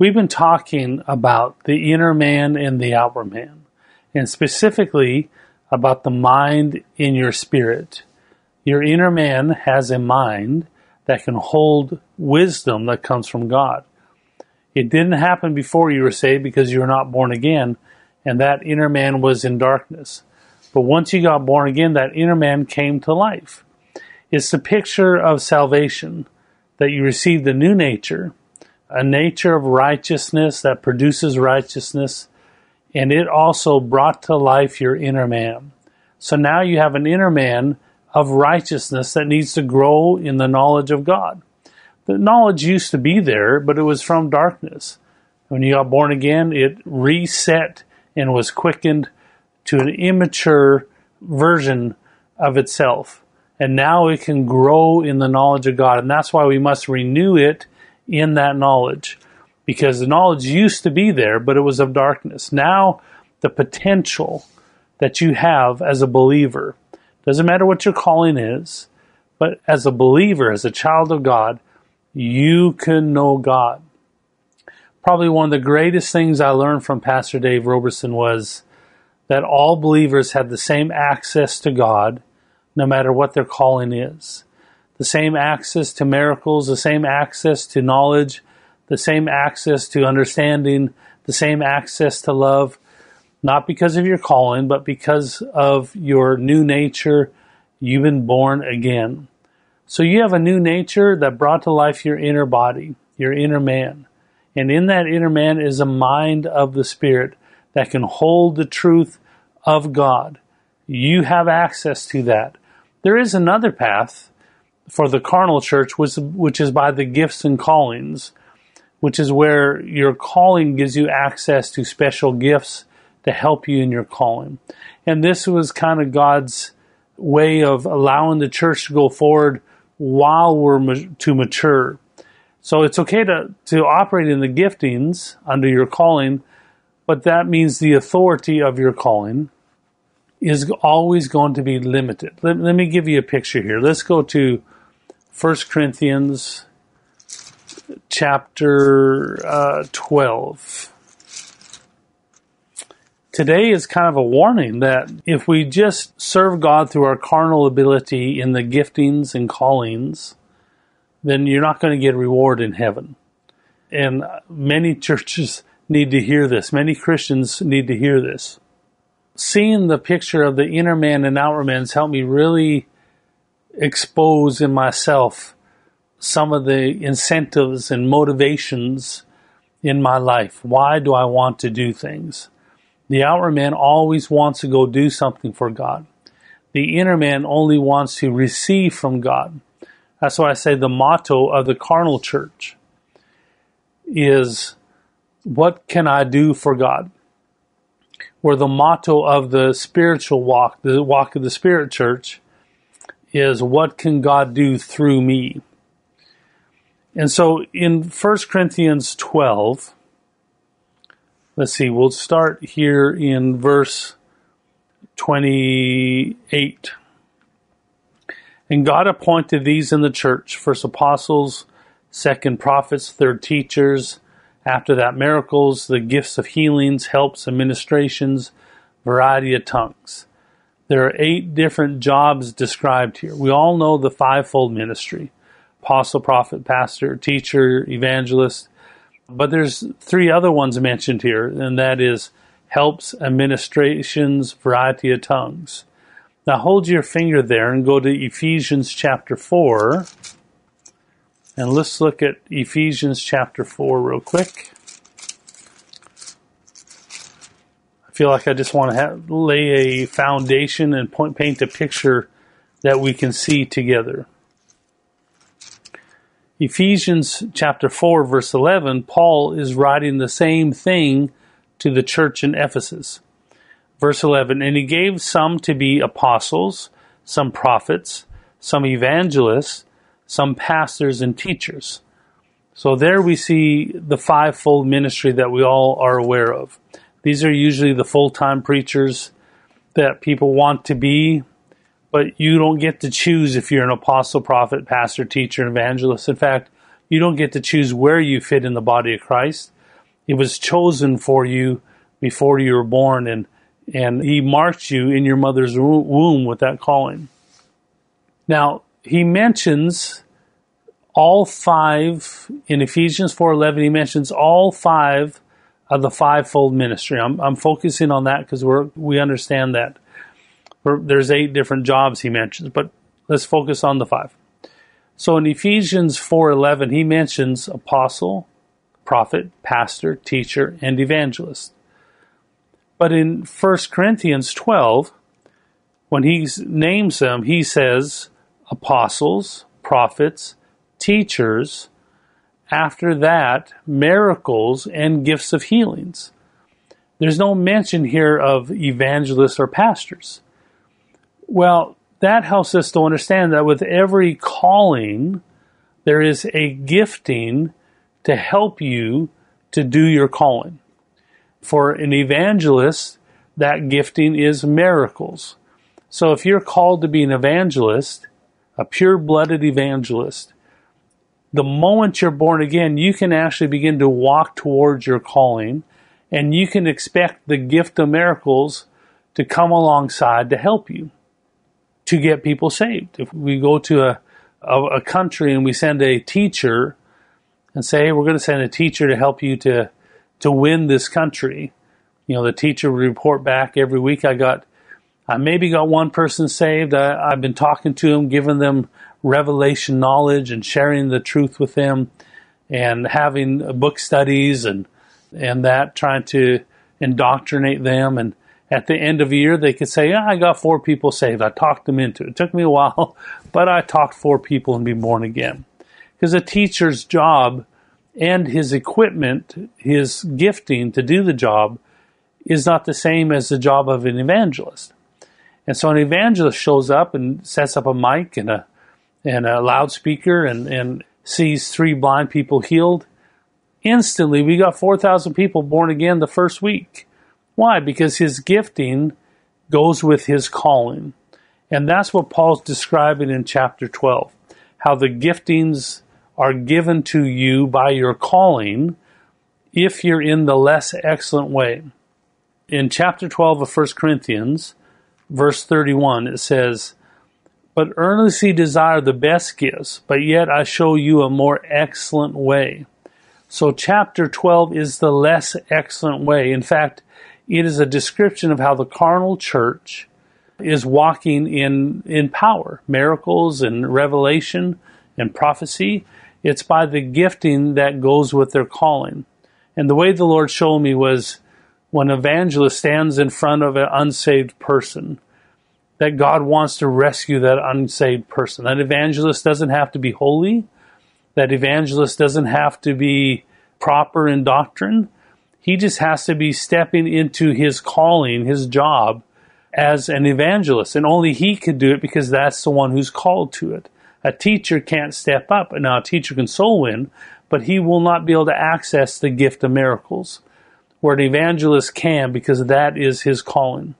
We've been talking about the inner man and the outer man, and specifically about the mind in your spirit. Your inner man has a mind that can hold wisdom that comes from God. It didn't happen before you were saved because you were not born again, and that inner man was in darkness. But once you got born again, that inner man came to life. It's the picture of salvation, that you received a new nature, a nature of righteousness that produces righteousness, and it also brought to life your inner man. So now you have an inner man of righteousness that needs to grow in the knowledge of God. The knowledge used to be there, but it was from darkness. When you got born again, it reset and was quickened to an immature version of itself. And now it can grow in the knowledge of God. And that's why we must renew it in that knowledge. Because the knowledge used to be there, but it was of darkness. Now, the potential that you have as a believer, doesn't matter what your calling is, but as a believer, as a child of God, you can know God. Probably one of the greatest things I learned from Pastor Dave Roberson was that all believers have the same access to God, no matter what their calling is. The same access to miracles, the same access to knowledge, the same access to understanding, the same access to love, not because of your calling, but because of your new nature. You've been born again. So you have a new nature that brought to life your inner body, your inner man. And in that inner man is a mind of the Spirit that can hold the truth of God. You have access to that. There is another path for the carnal church, which is by the gifts and callings, which is where your calling gives you access to special gifts to help you in your calling. And this was kind of God's way of allowing the church to go forward while we're to mature. So it's okay to operate in the giftings under your calling, but that means the authority of your calling is always going to be limited. Let me give you a picture here. Let's go to 1 Corinthians chapter 12. Today is kind of a warning that if we just serve God through our carnal ability in the giftings and callings, then you're not going to get reward in heaven. And many churches need to hear this. Many Christians need to hear this. Seeing the picture of the inner man and outer man has helped me really expose in myself some of the incentives and motivations in my life. Why do I want to do things? The outer man always wants to go do something for God. The inner man only wants to receive from God. That's why I say the motto of the carnal church is, what can I do for God? Where the motto of the spiritual walk, the walk of the Spirit church, is, what can God do through me? And so in 1 Corinthians 12, let's see, we'll start here in verse 28. And God appointed these in the church, first apostles, second prophets, third teachers, after that miracles, the gifts of healings, helps, administrations, variety of tongues. There are 8 different jobs described here. We all know the fivefold ministry: apostle, prophet, pastor, teacher, evangelist. But there's 3 other ones mentioned here, and that is helps, administrations, variety of tongues. Now hold your finger there and go to Ephesians chapter 4. And let's look at Ephesians chapter 4 real quick. I feel like I just want to lay a foundation and paint a picture that we can see together. Ephesians chapter 4, verse 11, Paul is writing the same thing to the church in Ephesus. Verse 11, and he gave some to be apostles, some prophets, some evangelists, some pastors and teachers. So there we see the fivefold ministry that we all are aware of. These are usually the full-time preachers that people want to be, but you don't get to choose if you're an apostle, prophet, pastor, teacher, evangelist. In fact, you don't get to choose where you fit in the body of Christ. It was chosen for you before you were born, and he marked you in your mother's womb with that calling. Now, he mentions all five, in Ephesians 4:11, he mentions all five of the fivefold ministry. I'm focusing on that because we understand that there's 8 different jobs he mentions, but let's focus on the 5. So in Ephesians 4:11, he mentions apostle, prophet, pastor, teacher, and evangelist. But in 1 Corinthians 12, when he names them, he says apostles, prophets, teachers, after that, miracles and gifts of healings. There's no mention here of evangelists or pastors. Well, that helps us to understand that with every calling, there is a gifting to help you to do your calling. For an evangelist, that gifting is miracles. So if you're called to be an evangelist, a pure-blooded evangelist, the moment you're born again, you can actually begin to walk towards your calling, and you can expect the gift of miracles to come alongside to help you to get people saved. If we go to a country and we send a teacher and say, hey, we're going to send a teacher to help you to win this country, the teacher would report back every week, I maybe got one person saved. I've been talking to them, giving them revelation knowledge and sharing the truth with them and having book studies and that, trying to indoctrinate them. And at the end of the year, they could say, yeah, I got 4 people saved. I talked them into it. It took me a while, but I talked 4 people and be born again. Because a teacher's job and his equipment, his gifting to do the job, is not the same as the job of an evangelist. And so an evangelist shows up and sets up a mic and a loudspeaker and sees 3 blind people healed. Instantly, we got 4,000 people born again the first week. Why? Because his gifting goes with his calling. And that's what Paul's describing in chapter 12. How the giftings are given to you by your calling if you're in the less excellent way. In chapter 12 of 1 Corinthians, verse 31, it says, but earnestly desire the best gifts, but yet I show you a more excellent way. So chapter 12 is the less excellent way. In fact, it is a description of how the carnal church is walking in power, miracles and revelation and prophecy. It's by the gifting that goes with their calling. And the way the Lord showed me was when an evangelist stands in front of an unsaved person, that God wants to rescue that unsaved person. That evangelist doesn't have to be holy. That evangelist doesn't have to be proper in doctrine. He just has to be stepping into his calling, his job as an evangelist. And only he could do it because that's the one who's called to it. A teacher can't step up. Now, a teacher can soul win, but he will not be able to access the gift of miracles, where an evangelist can, because that is his calling.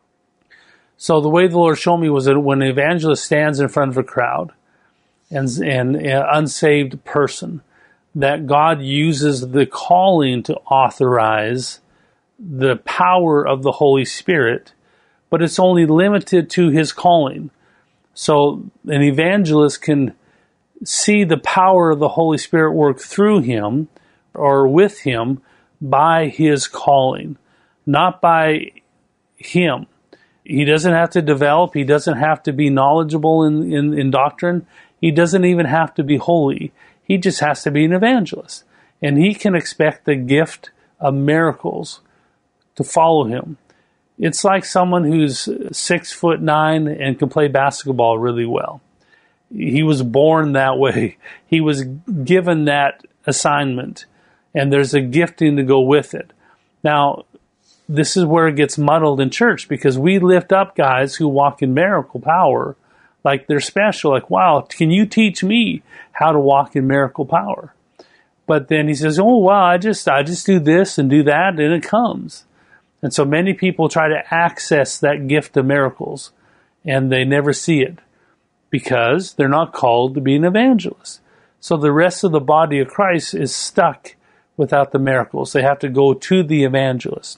So the way the Lord showed me was that when an evangelist stands in front of a crowd and an unsaved person, that God uses the calling to authorize the power of the Holy Spirit, but it's only limited to his calling. So an evangelist can see the power of the Holy Spirit work through him or with him by his calling, not by him. He doesn't have to develop. He doesn't have to be knowledgeable in doctrine. He doesn't even have to be holy. He just has to be an evangelist. And he can expect the gift of miracles to follow him. It's like someone who's 6'9" and can play basketball really well. He was born that way. He was given that assignment, and there's a gifting to go with it. Now, this is where it gets muddled in church, because we lift up guys who walk in miracle power like they're special. Like, wow, can you teach me how to walk in miracle power? But then he says, oh, wow, I just do this and do that, and it comes. And so many people try to access that gift of miracles, and they never see it because they're not called to be an evangelist. So the rest of the body of Christ is stuck without the miracles. They have to go to the evangelist.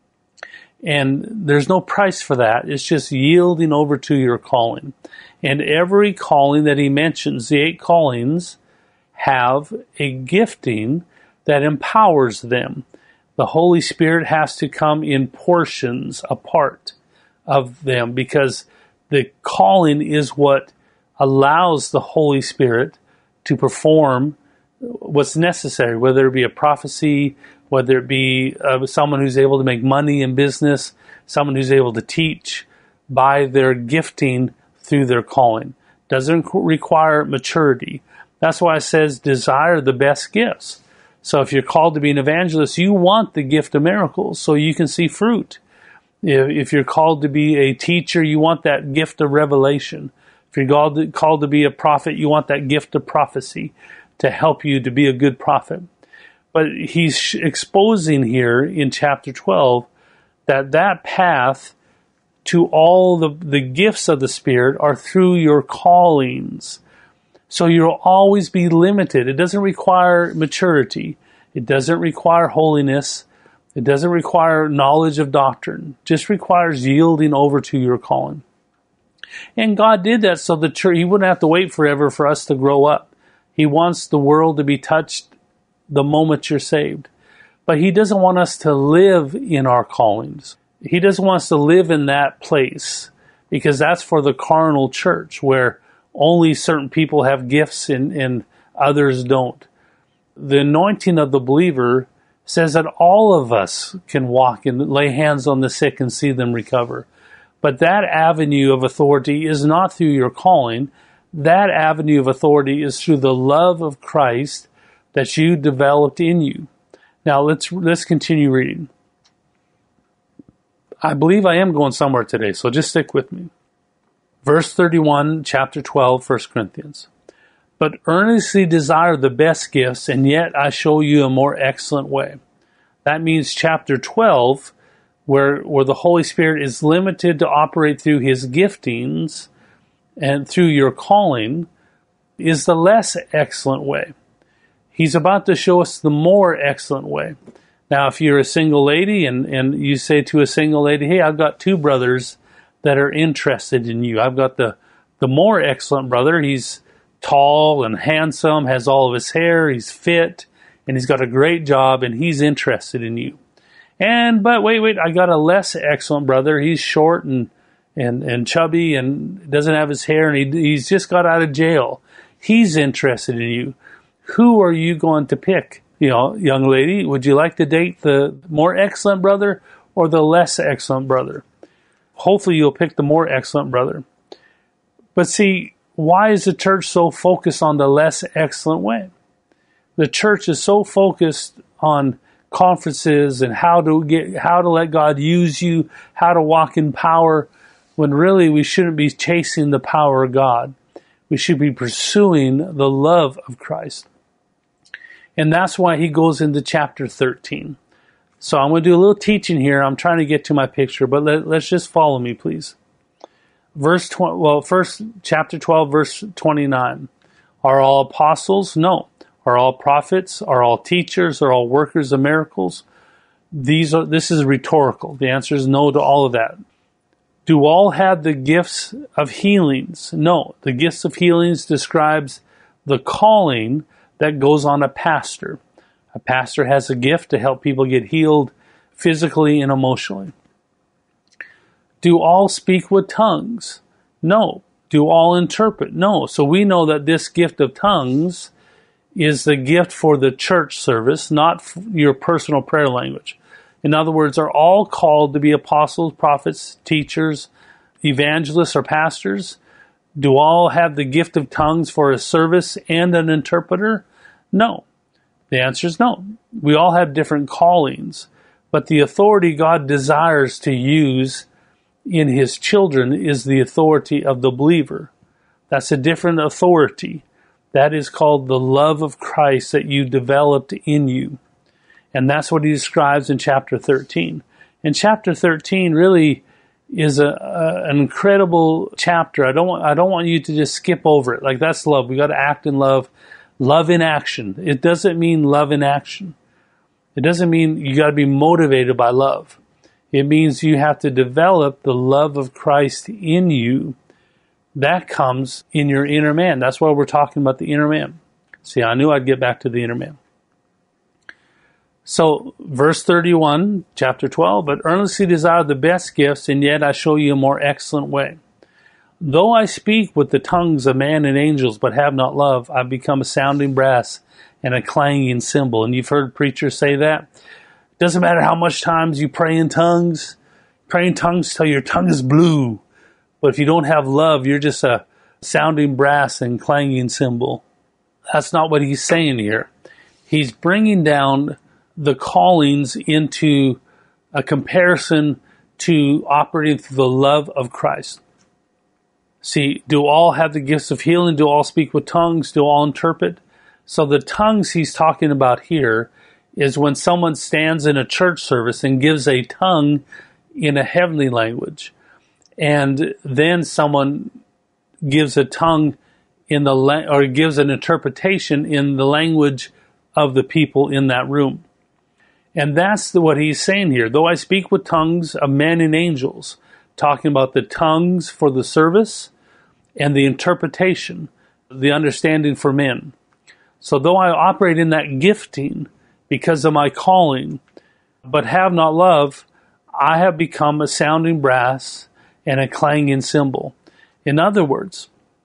And there's no price for that. It's just yielding over to your calling. And every calling that he mentions, the 8 callings, have a gifting that empowers them. The Holy Spirit has to come in portions, a part of them, because the calling is what allows the Holy Spirit to perform what's necessary, whether it be a prophecy, whether it be someone who's able to make money in business, someone who's able to teach by their gifting through their calling. Doesn't require maturity. That's why it says desire the best gifts. So if you're called to be an evangelist, you want the gift of miracles so you can see fruit. If you're called to be a teacher, you want that gift of revelation. If you're called to be a prophet, you want that gift of prophecy to help you to be a good prophet. But he's exposing here in chapter 12 that path to all the gifts of the Spirit are through your callings. So you'll always be limited. It doesn't require maturity. It doesn't require holiness. It doesn't require knowledge of doctrine. It just requires yielding over to your calling. And God did that so the church, he wouldn't have to wait forever for us to grow up. He wants the world to be touched the moment you're saved. But he doesn't want us to live in our callings. He doesn't want us to live in that place, because that's for the carnal church where only certain people have gifts and others don't. The anointing of the believer says that all of us can walk and lay hands on the sick and see them recover. But that avenue of authority is not through your calling. That avenue of authority is through the love of Christ that you developed in you. Now let's continue reading. I believe I am going somewhere today, so just stick with me. Verse 31, chapter 12, 1 Corinthians. But earnestly desire the best gifts, and yet I show you a more excellent way. That means chapter 12, where the Holy Spirit is limited to operate through his giftings and through your calling, is the less excellent way. He's about to show us the more excellent way. Now, if you're a single lady and you say to a single lady, hey, I've got 2 brothers that are interested in you. I've got the more excellent brother. He's tall and handsome, has all of his hair, he's fit, and he's got a great job, and he's interested in you. But wait, I got a less excellent brother. He's short and chubby and doesn't have his hair, and he's just got out of jail. He's interested in you. Who are you going to pick? Young lady, would you like to date the more excellent brother or the less excellent brother? Hopefully you'll pick the more excellent brother. But see, why is the church so focused on the less excellent way? The church is so focused on conferences and how to let God use you, how to walk in power, when really we shouldn't be chasing the power of God. We should be pursuing the love of Christ. And that's why he goes into chapter 13. So I'm going to do a little teaching here. I'm trying to get to my picture, but let's just follow me, please. First, chapter 12, verse 29. Are all apostles? No. Are all prophets? Are all teachers? Are all workers of miracles? This is rhetorical. The answer is no to all of that. Do all have the gifts of healings? No. The gifts of healings describes the calling that goes on a pastor. A pastor has a gift to help people get healed physically and emotionally. Do all speak with tongues? No. Do all interpret? No. So we know that this gift of tongues is the gift for the church service, not your personal prayer language. In other words, are all called to be apostles, prophets, teachers, evangelists, or pastors? Do all have the gift of tongues for a service and an interpreter? No. The answer is no. We all have different callings, but the authority God desires to use in his children is the authority of the believer. That's a different authority. That is called the love of Christ that you developed in you. And that's what he describes in chapter 13. And chapter 13 really is an incredible chapter. I don't want you to just skip over it. Like, that's love. We got to act in love. Love in action. It doesn't mean love in action. It doesn't mean you got to be motivated by love. It means you have to develop the love of Christ in you. That comes in your inner man. That's why we're talking about the inner man. See, I knew I'd get back to the inner man. So, verse 31, chapter 12, but earnestly desire the best gifts, and yet I show you a more excellent way. Though I speak with the tongues of man and angels, but have not love, I become a sounding brass and a clanging cymbal. And you've heard preachers say that. Doesn't matter how much times you pray in tongues till your tongue is blue. But if you don't have love, you're just a sounding brass and clanging cymbal. That's not what he's saying here. He's bringing down the callings into a comparison to operating through the love of Christ. See, do all have the gifts of healing? Do all speak with tongues? Do all interpret? So the tongues he's talking about here is when someone stands in a church service and gives a tongue in a heavenly language. And then someone gives a tongue in the or gives an interpretation in the language of the people in that room. And that's what he's saying here. Though I speak with tongues of men and angels, talking about the tongues for the service and the interpretation, the understanding for men. So though I operate in that gifting because of my calling, but have not love, I have become a sounding brass and a clanging cymbal. In other words,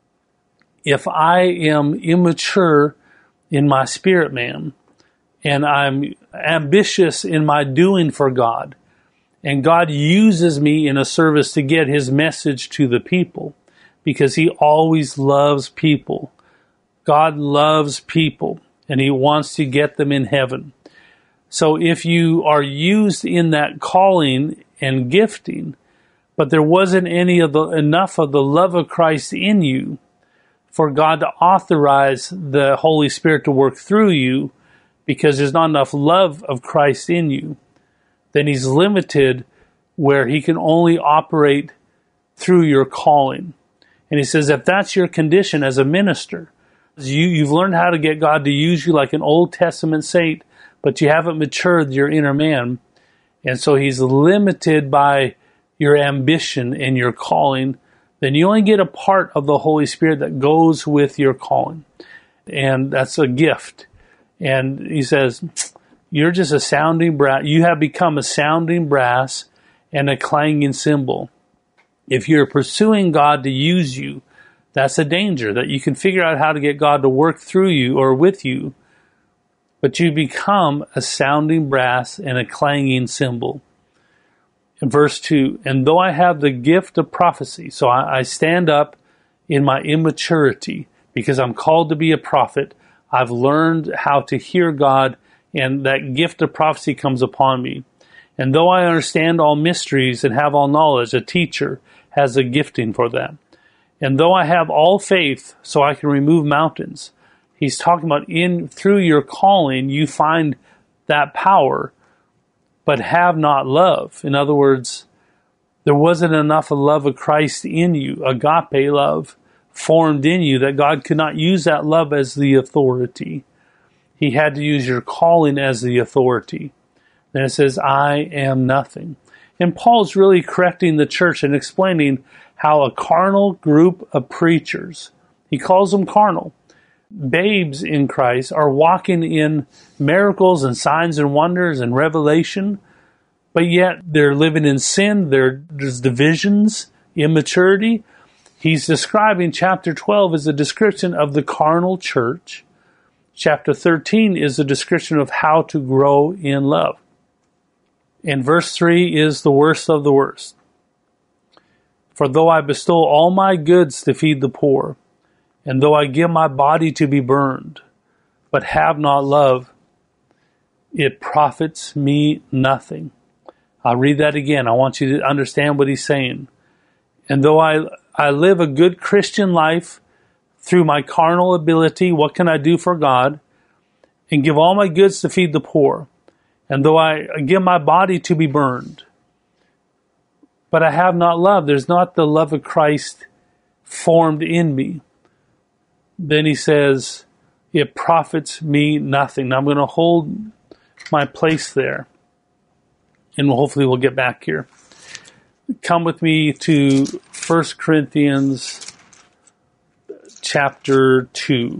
if I am immature in my spirit man, and I'm ambitious in my doing for God, and God uses me in a service to get his message to the people, because he always loves people. God loves people, and he wants to get them in heaven. So if you are used in that calling and gifting, but there wasn't enough of the love of Christ in you for God to authorize the Holy Spirit to work through you, because there's not enough love of Christ in you, then he's limited where he can only operate through your calling. And he says, if that's your condition as a minister, you've learned how to get God to use you like an Old Testament saint, but you haven't matured your inner man. And so he's limited by your ambition and your calling. Then you only get a part of the Holy Spirit that goes with your calling. And that's a gift. And he says, you're just a sounding brass. You have become a sounding brass and a clanging cymbal. If you're pursuing God to use you, that's a danger, that you can figure out how to get God to work through you or with you, but you become a sounding brass and a clanging cymbal. In verse 2, and though I have the gift of prophecy, so I stand up in my immaturity because I'm called to be a prophet. I've learned how to hear God, and that gift of prophecy comes upon me. And though I understand all mysteries and have all knowledge, a teacher has a gifting for that. And though I have all faith so I can remove mountains, he's talking about through your calling, you find that power, but have not love. In other words, there wasn't enough of love of Christ in you, agape love, formed in you, that God could not use that love as the authority. He had to use your calling as the authority. Then it says, I am nothing. And Paul's really correcting the church and explaining how a carnal group of preachers, he calls them carnal, babes in Christ, are walking in miracles and signs and wonders and revelation, but yet they're living in sin. There's divisions, immaturity. He's describing chapter 12 as a description of the carnal church. Chapter 13 is a description of how to grow in love. And verse 3 is the worst of the worst. For though I bestow all my goods to feed the poor, and though I give my body to be burned, but have not love, it profits me nothing. I'll read that again. I want you to understand what he's saying. And though I live a good Christian life through my carnal ability, what can I do for God? And give all my goods to feed the poor. And though I give my body to be burned, but I have not love, there's not the love of Christ formed in me, then he says, it profits me nothing. Now I'm going to hold my place there. And hopefully we'll get back here. Come with me to 1 Corinthians chapter 2.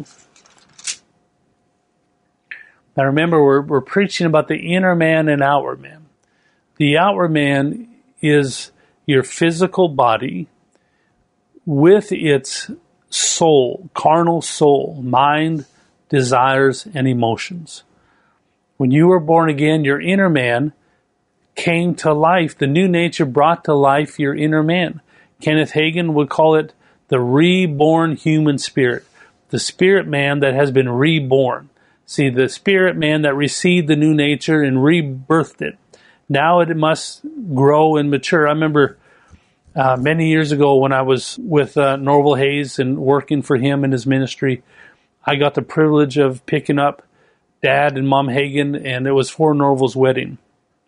Now remember, we're preaching about the inner man and outward man. The outward man is your physical body with its soul, carnal soul, mind, desires, and emotions. When you were born again, your inner man came to life. The new nature brought to life your inner man. Kenneth Hagin would call it the reborn human spirit, the spirit man that has been reborn. See, the spirit man that received the new nature and rebirthed it. Now it must grow and mature. I remember many years ago when I was with Norval Hayes and working for him in his ministry, I got the privilege of picking up Dad and Mom Hagin, and it was for Norval's wedding.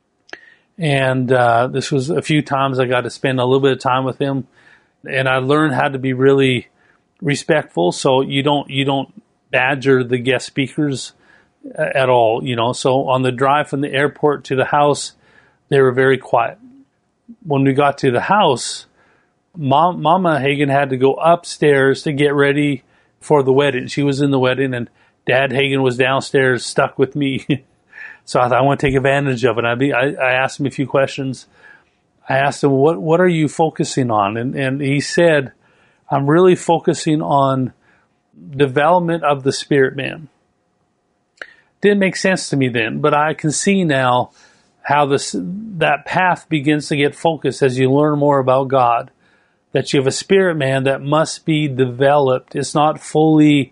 And this was a few times I got to spend a little bit of time with him, and I learned how to be really respectful. So you don't badger the guest speakers at all, So on the drive from the airport to the house, they were very quiet. When we got to the house, Mama Hagin had to go upstairs to get ready for the wedding. She was in the wedding, and Dad Hagin was downstairs stuck with me. So I thought, I want to take advantage of it. I asked him a few questions. I asked him, what are you focusing on? And he said, I'm really focusing on development of the spirit man. Didn't make sense to me then, but I can see now how that path begins to get focused as you learn more about God. That you have a spirit man that must be developed. It's not fully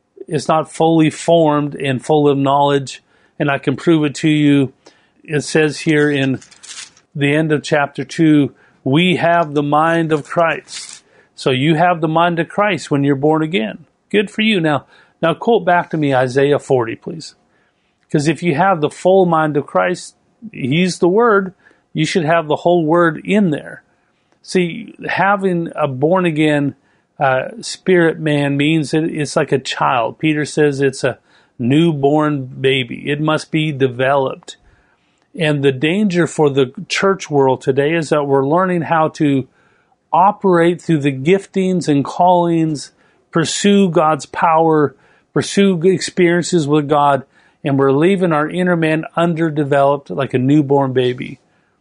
formed and full of knowledge. And I can prove it to you. It says here in the end of chapter 2, we have the mind of Christ. So you have the mind of Christ when you're born again. Good for you. Now quote back to me Isaiah 40, please. Because if you have the full mind of Christ, He's the Word, you should have the whole Word in there. See, having a born-again spirit man means it's like a child. Peter says it's a newborn baby. It must be developed. And the danger for the church world today is that we're learning how to operate through the giftings and callings, pursue God's power, pursue experiences with God, and we're leaving our inner man underdeveloped like a newborn baby.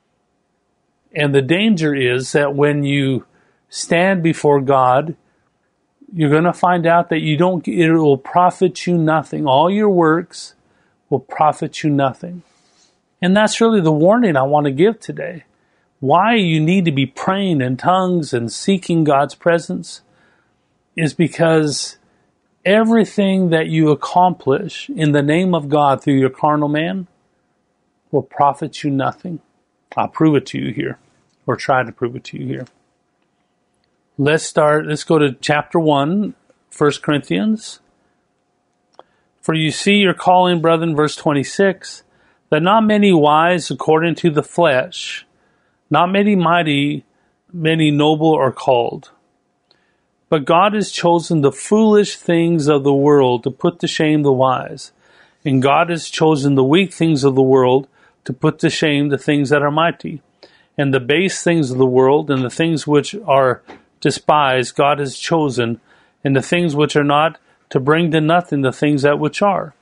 And the danger is that when you stand before God, you're going to find out that it will profit you nothing. All your works will profit you nothing. And that's really the warning I want to give today. Why you need to be praying in tongues and seeking God's presence is because everything that you accomplish in the name of God through your carnal man will profit you nothing. I'll prove it to you here, or try to prove it to you here. Let's go to chapter 1, 1 Corinthians. For you see your calling, brethren, verse 26, that not many wise according to the flesh, not many mighty, many noble are called. But God has chosen the foolish things of the world to put to shame the wise. And God has chosen the weak things of the world to put to shame the things that are mighty. And the base things of the world and the things which are despised, God has chosen, and the things which are not, to bring to nothing the things that which are.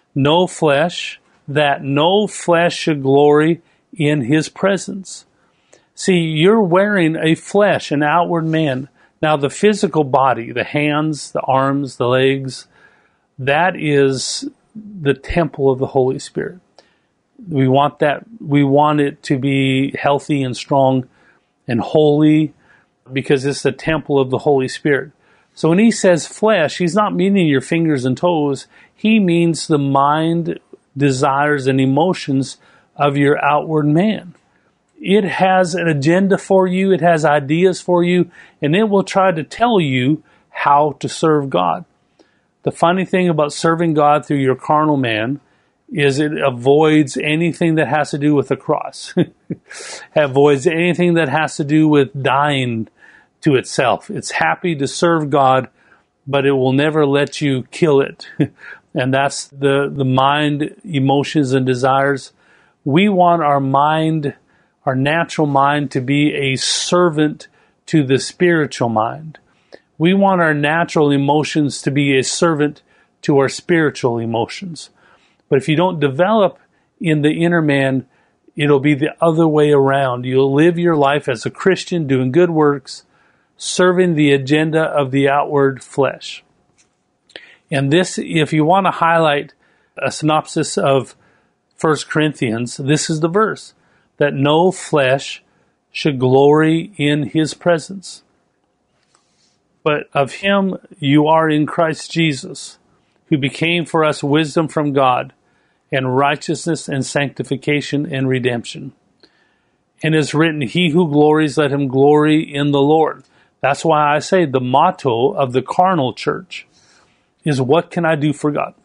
That no flesh should glory in His presence. See, you're wearing a flesh, an outward man. Now, the physical body, the hands, the arms, the legs, that is the temple of the Holy Spirit. We want that. We want it to be healthy and strong and holy because it's the temple of the Holy Spirit. So when he says flesh, he's not meaning your fingers and toes. He means the mind, desires, and emotions of your outward man. It has an agenda for you. It has ideas for you, and it will try to tell you how to serve God. The funny thing about serving God through your carnal man is it avoids anything that has to do with the cross. It avoids anything that has to do with dying to itself. It's happy to serve God, but it will never let you kill it. and that's the mind, emotions, and desires. We want our mind, our natural mind, to be a servant to the spiritual mind. We want our natural emotions to be a servant to our spiritual emotions. But if you don't develop in the inner man, it'll be the other way around. You'll live your life as a Christian, doing good works, serving the agenda of the outward flesh. And this, if you want to highlight a synopsis of 1 Corinthians, this is the verse, that no flesh should glory in his presence. But of him you are in Christ Jesus, who became for us wisdom from God, and righteousness and sanctification and redemption. And is written, he who glories, let him glory in the Lord. That's why I say the motto of the carnal church is, what can I do for God?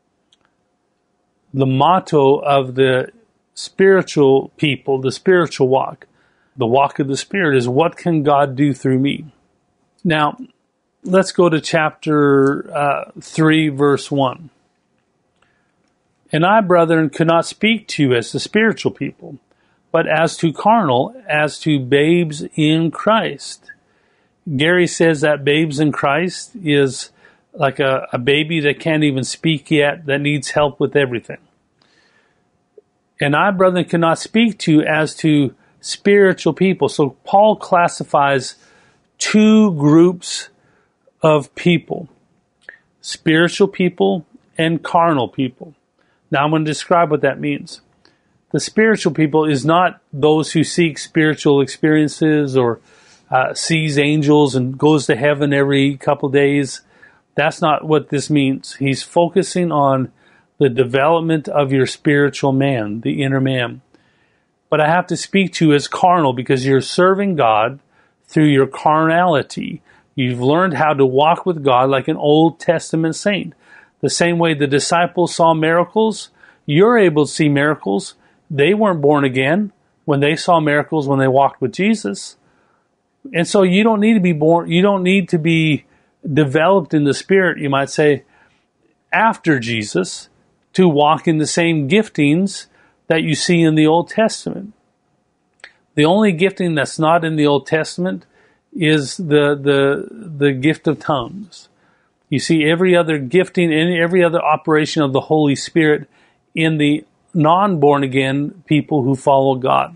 The motto of the spiritual people, the spiritual walk, the walk of the Spirit, is, what can God do through me? Now, let's go to chapter 3, verse 1. And I, brethren, could not speak to you as to spiritual people, but as to carnal, as to babes in Christ. Gary says that babes in Christ is like a baby that can't even speak yet, that needs help with everything. And I, brethren, cannot speak to you as to spiritual people. So Paul classifies two groups of people: spiritual people and carnal people. Now I'm going to describe what that means. The spiritual people is not those who seek spiritual experiences or sees angels and goes to heaven every couple days. That's not what this means. He's focusing on the development of your spiritual man, the inner man. But I have to speak to you as carnal because you're serving God through your carnality. You've learned how to walk with God like an Old Testament saint. The same way the disciples saw miracles, you're able to see miracles. They weren't born again when they saw miracles when they walked with Jesus. And so you don't need to be born, you don't need to be developed in the Spirit, you might say, after Jesus to walk in the same giftings that you see in the Old Testament. The only gifting that's not in the Old Testament is the gift of tongues. You see every other gifting and every other operation of the Holy Spirit in the non-born again people who follow God.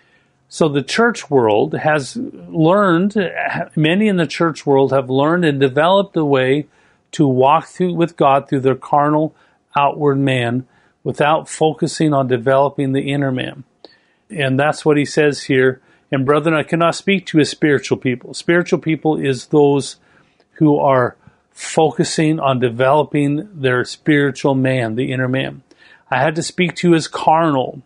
So the church world has learned, many in the church world have learned and developed a way to walk with God through their carnal outward man without focusing on developing the inner man. And that's what he says here. And brethren, I cannot speak to you as spiritual people. Spiritual people is those who are focusing on developing their spiritual man, the inner man. I had to speak to you as carnal.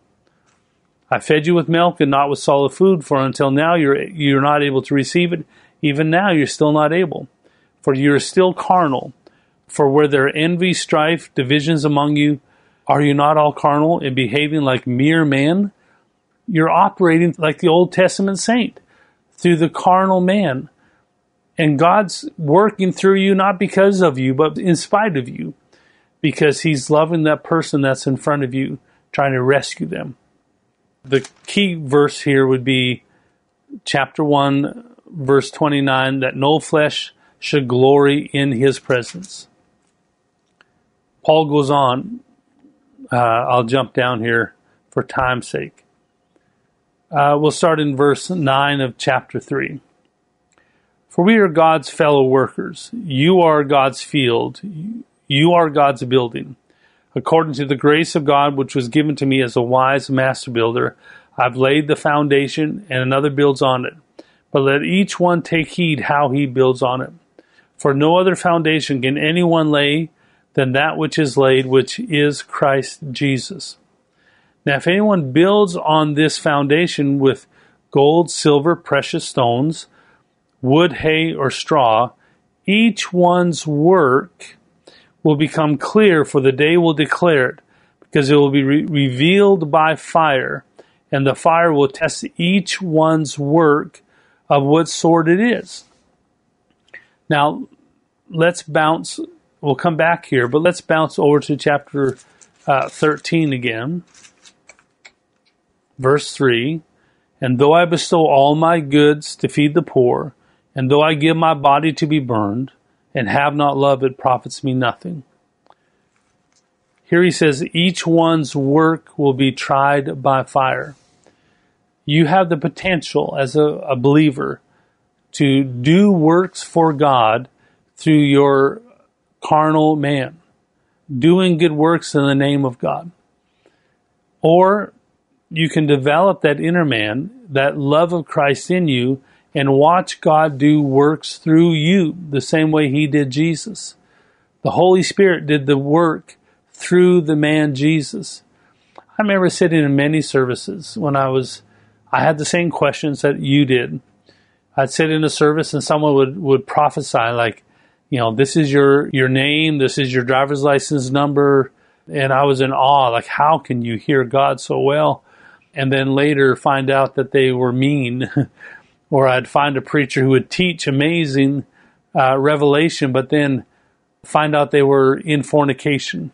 I fed you with milk and not with solid food, for until now you're not able to receive it. Even now you're still not able, for you're still carnal. For where there are envy, strife, divisions among you, are you not all carnal and behaving like mere men? You're operating like the Old Testament saint through the carnal man. And God's working through you not because of you, but in spite of you, because he's loving that person that's in front of you, trying to rescue them. The key verse here would be chapter 1, verse 29, that no flesh should glory in his presence. Paul goes on. I'll jump down here for time's sake. We'll start in verse 9 of chapter 3. For we are God's fellow workers. You are God's field. You are God's building. According to the grace of God, which was given to me as a wise master builder, I've laid the foundation, and another builds on it. But let each one take heed how he builds on it. For no other foundation can anyone lay than that which is laid, which is Christ Jesus. Now, if anyone builds on this foundation with gold, silver, precious stones, wood, hay, or straw, each one's work will become clear, for the day will declare it, because it will be revealed by fire, and the fire will test each one's work of what sort it is. Now, let's bounce we'll come back here, but let's bounce over to chapter 13 again. Verse 3, and though I bestow all my goods to feed the poor, and though I give my body to be burned, and have not love, it profits me nothing. Here he says, each one's work will be tried by fire. You have the potential as a believer to do works for God through your carnal man, doing good works in the name of God. Or you can develop that inner man, that love of Christ in you, and watch God do works through you the same way he did Jesus. The Holy Spirit did the work through the man Jesus. I remember sitting in many services when I had the same questions that you did. I'd sit in a service and someone would prophesy like, this is your name, this is your driver's license number. And I was in awe, like, how can you hear God so well? And then later find out that they were mean. Or I'd find a preacher who would teach amazing revelation, but then find out they were in fornication.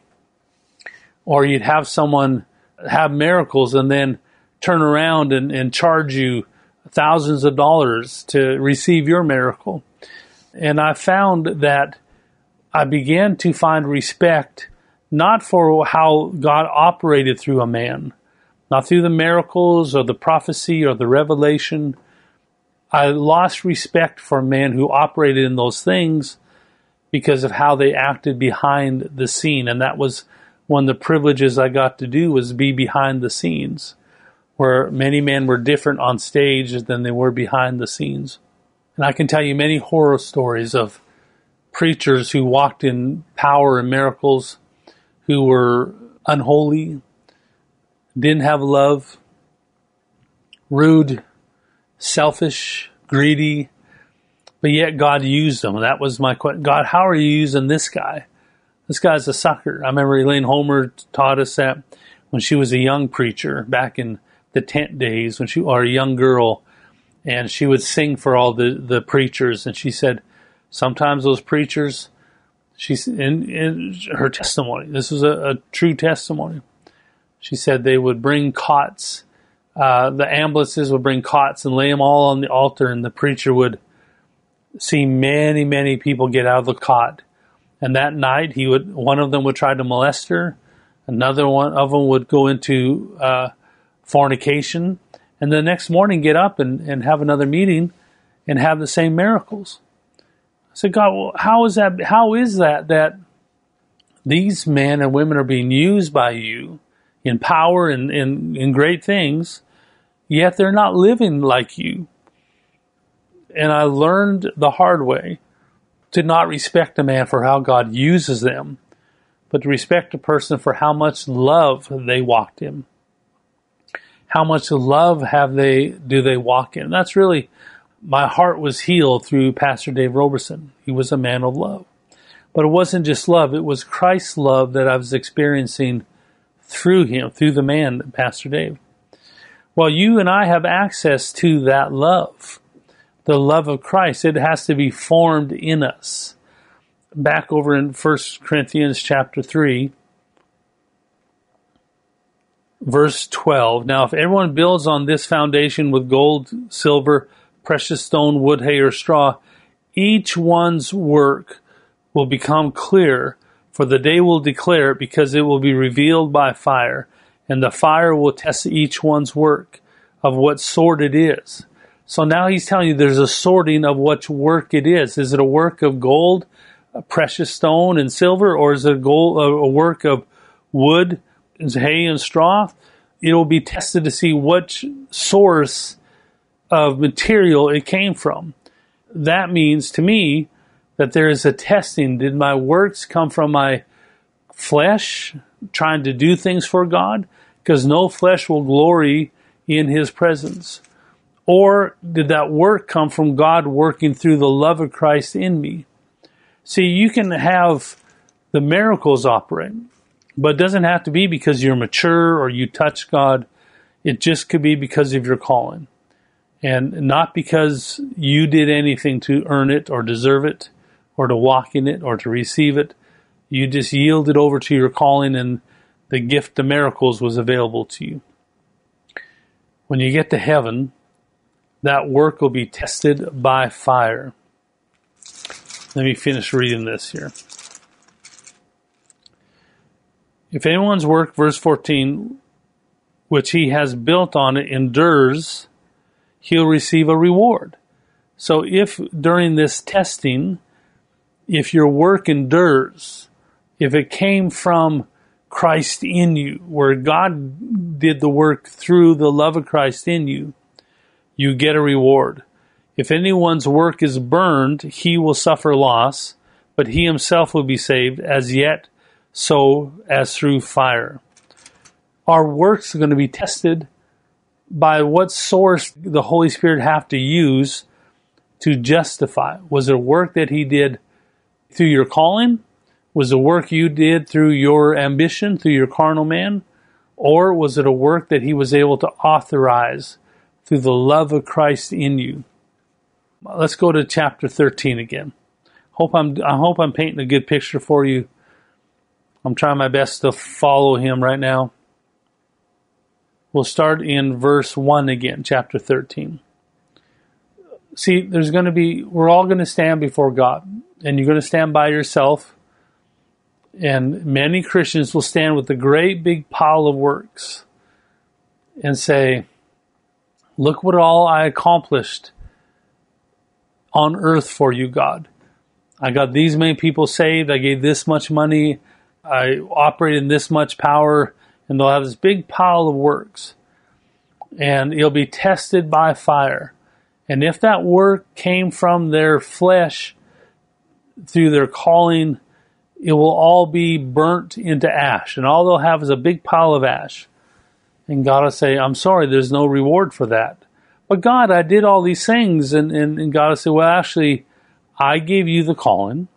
Or you'd have someone have miracles and then turn around and charge you thousands of dollars to receive your miracle. And I found that I began to find respect not for how God operated through a man, not through the miracles or the prophecy or the revelation. I lost respect for men who operated in those things because of how they acted behind the scene. And that was one of the privileges I got to do, was be behind the scenes, where many men were different on stage than they were behind the scenes. And I can tell you many horror stories of preachers who walked in power and miracles, who were unholy, didn't have love, rude, selfish, greedy, but yet God used them. And that was my question. God, how are you using this guy? This guy's a sucker. I remember Elaine Homer taught us that when she was a young preacher back in the tent days, or a young girl, and she would sing for all the preachers. And she said, sometimes those preachers, in her testimony, this was a true testimony. She said they would bring cots. The ambulances would bring cots and lay them all on the altar, and the preacher would see many, many people get out of the cot. And that night, one of them would try to molest her. Another one of them would go into fornication. And the next morning, get up and have another meeting and have the same miracles. I said, God, well, how is that these men and women are being used by you in power and in great things, yet they're not living like you? And I learned the hard way to not respect a man for how God uses them, but to respect a person for how much love they walked in. How much love do they walk in? That's really, my heart was healed through Pastor Dave Roberson. He was a man of love. But it wasn't just love, it was Christ's love that I was experiencing through him, through the man, Pastor Dave. Well, you and I have access to that love. The love of Christ, it has to be formed in us. Back over in 1 Corinthians chapter 3, verse 12. Now, if everyone builds on this foundation with gold, silver, precious stone, wood, hay, or straw, each one's work will become clear, for the day will declare it, because it will be revealed by fire, and the fire will test each one's work of what sort it is. So now he's telling you there's a sorting of what work it is. Is it a work of gold, precious stone, and silver, or is it a work of wood, hay, and straw? It will be tested to see which source of material it came from. That means to me that there is a testing. Did my works come from my flesh, trying to do things for God? Because no flesh will glory in his presence. Or did that work come from God working through the love of Christ in me? See, you can have the miracles operate, but it doesn't have to be because you're mature or you touch God. It just could be because of your calling. And not because you did anything to earn it or deserve it or to walk in it or to receive it, You just yielded over to your calling, and the gift of miracles was available to you. When you get to heaven, that work will be tested by fire. Let me finish reading this here. If anyone's work, verse 14, which he has built on it endures, he'll receive a reward. So if during this testing, if your work endures, if it came from Christ in you, where God did the work through the love of Christ in you, you get a reward. If anyone's work is burned, he will suffer loss, but he himself will be saved, as yet so as through fire. Our works are going to be tested by what source the Holy Spirit have to use to justify. Was it work that he did through your calling? Was it work you did through your ambition, through your carnal man? Or was it a work that he was able to authorize through the love of Christ in you? Let's go to chapter 13 again. I hope I'm painting a good picture for you. I'm trying my best to follow him right now. We'll start in verse 1 again, chapter 13. See, we're all going to stand before God, and you're going to stand by yourself. And many Christians will stand with a great big pile of works and say, look what all I accomplished on earth for you, God. I got these many people saved. I gave this much money. I operated in this much power. And they'll have this big pile of works. And it'll be tested by fire. And if that work came from their flesh through their calling, it will all be burnt into ash. And all they'll have is a big pile of ash. And God will say, I'm sorry, there's no reward for that. But God, I did all these things. And God will say, well, actually, I gave you the calling.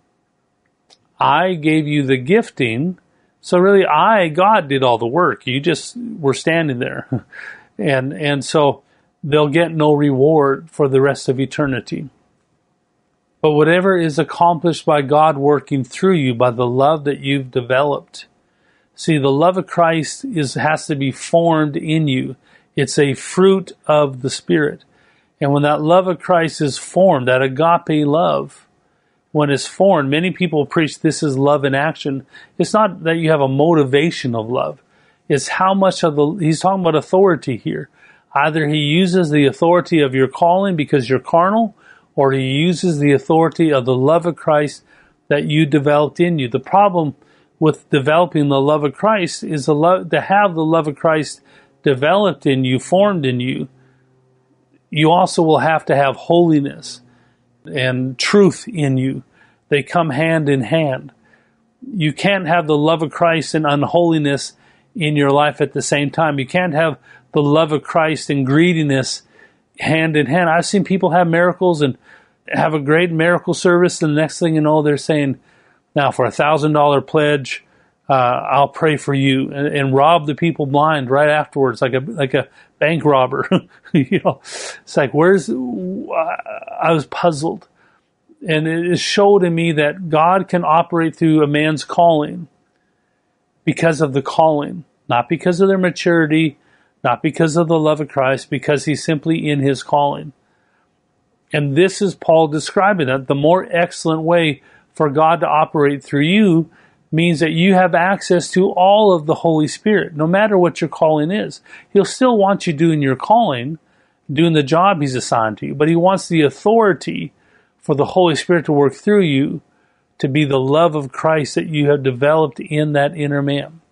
I gave you the gifting. So really, God, did all the work. You just were standing there. And so they'll get no reward for the rest of eternity. But whatever is accomplished by God working through you, by the love that you've developed. See, the love of Christ has to be formed in you. It's a fruit of the Spirit. And when that love of Christ is formed, that agape love, when it's formed, many people preach this is love in action. It's not that you have a motivation of love. It's how much he's talking about authority here. Either he uses the authority of your calling because you're carnal, or he uses the authority of the love of Christ that you developed in you. The problem with developing the love of Christ is to have the love of Christ developed in you, formed in you. You also will have to have holiness and truth in you. They come hand in hand. You can't have the love of Christ and unholiness in your life at the same time. You can't have the love of Christ and greediness hand in hand. I've seen people have miracles and have a great miracle service, and the next thing you know, they're saying, now for $1,000 pledge, I'll pray for you, and rob the people blind right afterwards, like a bank robber. It's like, I was puzzled. And it showed in me that God can operate through a man's calling because of the calling, not because of their maturity, not because of the love of Christ, because he's simply in his calling. And this is Paul describing that the more excellent way for God to operate through you means that you have access to all of the Holy Spirit, no matter what your calling is. He'll still want you doing your calling, doing the job he's assigned to you, but he wants the authority for the Holy Spirit to work through you to be the love of Christ that you have developed in that inner man.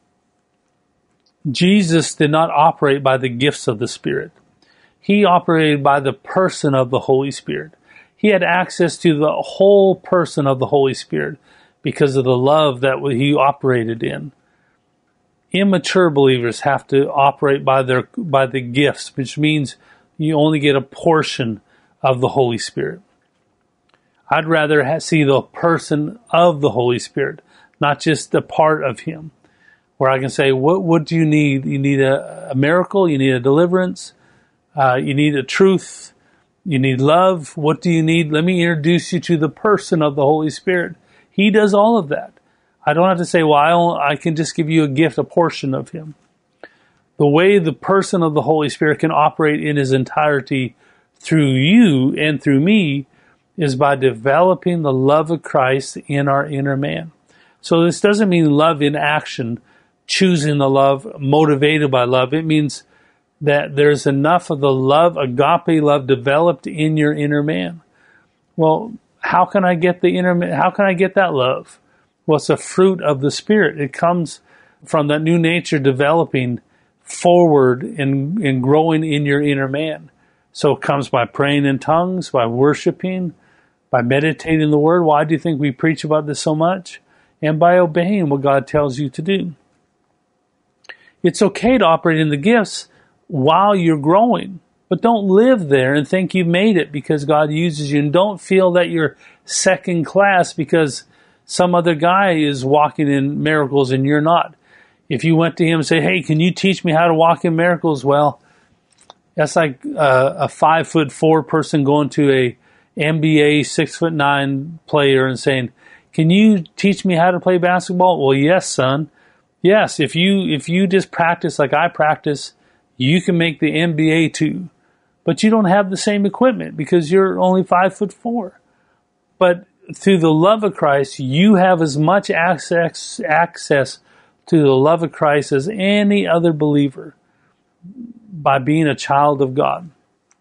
Jesus did not operate by the gifts of the Spirit. He operated by the person of the Holy Spirit. He had access to the whole person of the Holy Spirit because of the love that he operated in. Immature believers have to operate by the gifts, which means you only get a portion of the Holy Spirit. I'd rather see the person of the Holy Spirit, not just a part of him, where I can say, what do you need? You need a miracle? You need a deliverance? You need a truth? You need love? What do you need? Let me introduce you to the person of the Holy Spirit. He does all of that. I don't have to say, well, I can just give you a gift, a portion of him. The way the person of the Holy Spirit can operate in his entirety through you and through me is by developing the love of Christ in our inner man. So this doesn't mean love in action, choosing the love, motivated by love. It means that there's enough of the love, agape love, developed in your inner man. Well, how can I get the inner man? How can I get that love? Well, it's a fruit of the Spirit. It comes from that new nature developing forward and growing in your inner man. So it comes by praying in tongues, by worshiping, by meditating the Word. Why do you think we preach about this so much? And by obeying what God tells you to do. It's okay to operate in the gifts while you're growing, but don't live there and think you've made it because God uses you, and don't feel that you're second class because some other guy is walking in miracles and you're not. If you went to him and say, hey, can you teach me how to walk in miracles? Well, that's like a 5'4" person going to a NBA 6'9" player and saying, can you teach me how to play basketball? Well, yes, son. Yes, if you just practice like I practice, you can make the NBA too. But you don't have the same equipment because you're only 5'4". But through the love of Christ, you have as much access to the love of Christ as any other believer by being a child of God.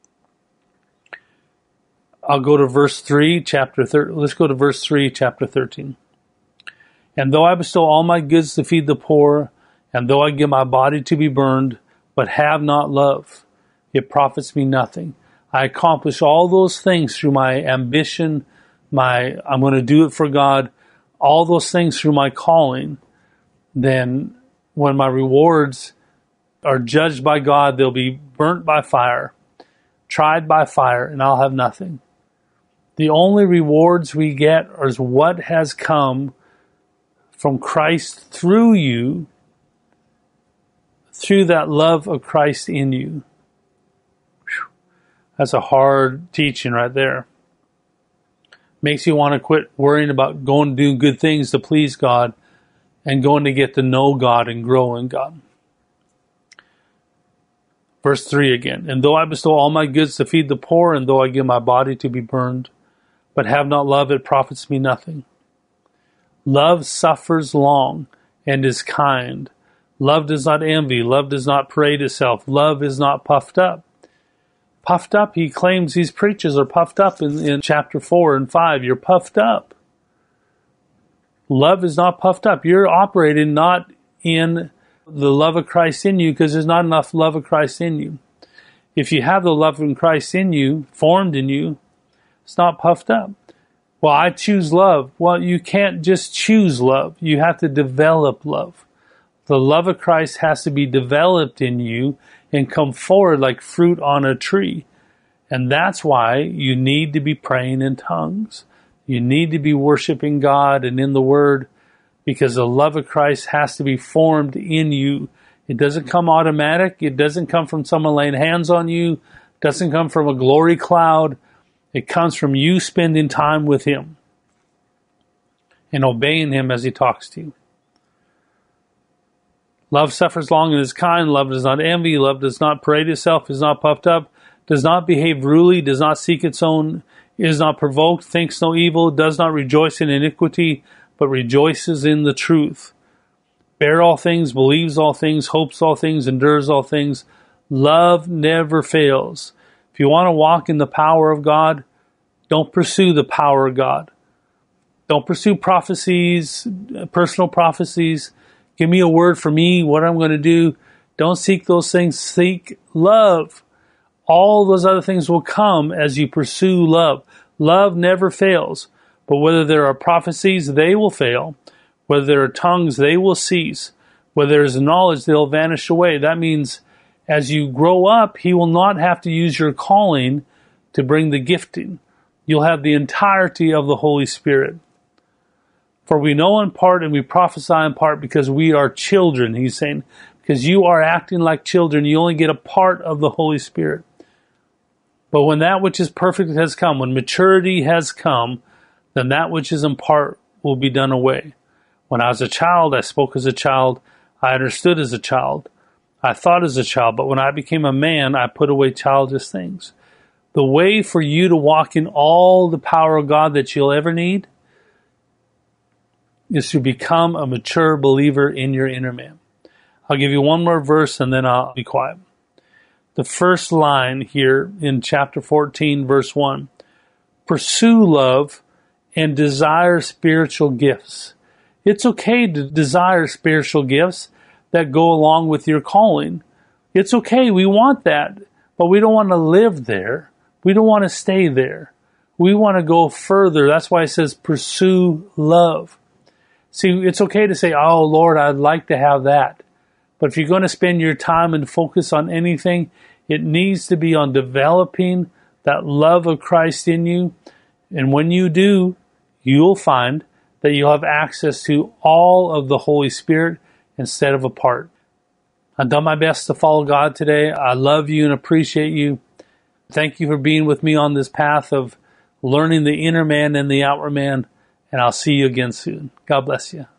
I'll go to verse 3, let's go to verse 3, chapter 13. And though I bestow all my goods to feed the poor, and though I give my body to be burned, but have not love, it profits me nothing. I accomplish all those things through my ambition, I'm going to do it for God, all those things through my calling. Then when my rewards are judged by God, they'll be burnt by fire, tried by fire, and I'll have nothing. The only rewards we get is what has come from Christ through you, through that love of Christ in you. Whew. That's a hard teaching right there. Makes you want to quit worrying about going to do good things to please God and going to get to know God and grow in God. Verse 3 again. And though I bestow all my goods to feed the poor, and though I give my body to be burned, but have not love, it profits me nothing. Love suffers long and is kind. Love does not envy. Love does not parade itself. Love is not puffed up. Puffed up, he claims these preachers are puffed up in chapter 4 and 5. You're puffed up. Love is not puffed up. You're operating not in the love of Christ in you because there's not enough love of Christ in you. If you have the love of Christ in you, formed in you, it's not puffed up. Well, I choose love. Well, you can't just choose love. You have to develop love. The love of Christ has to be developed in you and come forward like fruit on a tree. And that's why you need to be praying in tongues. You need to be worshiping God and in the Word, because the love of Christ has to be formed in you. It doesn't come automatic. It doesn't come from someone laying hands on you. It doesn't come from a glory cloud. It comes from you spending time with Him and obeying Him as He talks to you. Love suffers long and is kind. Love does not envy. Love does not parade itself, is not puffed up, does not behave rudely, does not seek its own, is not provoked, thinks no evil, does not rejoice in iniquity, but rejoices in the truth. Bear all things, believes all things, hopes all things, endures all things. Love never fails. If you want to walk in the power of God, don't pursue the power of God. Don't pursue prophecies, personal prophecies. Give me a word for me, what I'm going to do. Don't seek those things. Seek love. All those other things will come as you pursue love. Love never fails. But whether there are prophecies, they will fail. Whether there are tongues, they will cease. Whether there is knowledge, they'll vanish away. That means as you grow up, He will not have to use your calling to bring the gifting. You'll have the entirety of the Holy Spirit. For we know in part and we prophesy in part because we are children, he's saying. Because you are acting like children, you only get a part of the Holy Spirit. But when that which is perfect has come, when maturity has come, then that which is in part will be done away. When I was a child, I spoke as a child. I understood as a child. I thought as a child. But when I became a man, I put away childish things. The way for you to walk in all the power of God that you'll ever need is to become a mature believer in your inner man. I'll give you one more verse and then I'll be quiet. The first line here in chapter 14, verse 1. Pursue love and desire spiritual gifts. It's okay to desire spiritual gifts that go along with your calling. It's okay. We want that, but we don't want to live there. We don't want to stay there. We want to go further. That's why it says pursue love. See, it's okay to say, oh, Lord, I'd like to have that. But if you're going to spend your time and focus on anything, it needs to be on developing that love of Christ in you. And when you do, you'll find that you'll have access to all of the Holy Spirit instead of a part. I've done my best to follow God today. I love you and appreciate you. Thank you for being with me on this path of learning the inner man and the outer man. And I'll see you again soon. God bless you.